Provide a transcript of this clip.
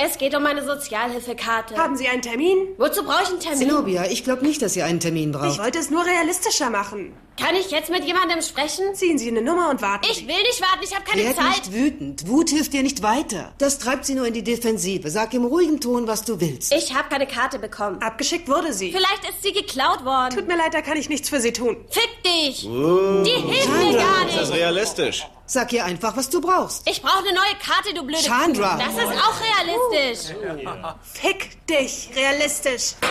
Es geht um meine Sozialhilfekarte. Haben Sie einen Termin? Wozu brauche ich einen Termin? Zenobia, ich glaube nicht, dass ihr einen Termin braucht. Ich wollte es nur realistischer machen. Kann ich jetzt mit jemandem sprechen? Ziehen Sie eine Nummer und warten Ich will nicht warten, ich habe keine Werd Zeit. nicht wütend. Wut hilft dir nicht weiter. Das treibt sie nur in die Defensive. Sag im ruhigen Ton, was du willst. Ich habe keine Karte bekommen. Abgeschickt wurde sie. Vielleicht ist sie geklaut worden. Tut mir leid, da kann ich nichts für Sie tun. Fick dich! Die hilft mir gar Ist das nicht. realistisch? Sag ihr einfach, was du brauchst. Ich brauche eine neue Karte, du blöde Chandra. Kuh. Das ist auch realistisch. Fick dich, realistisch.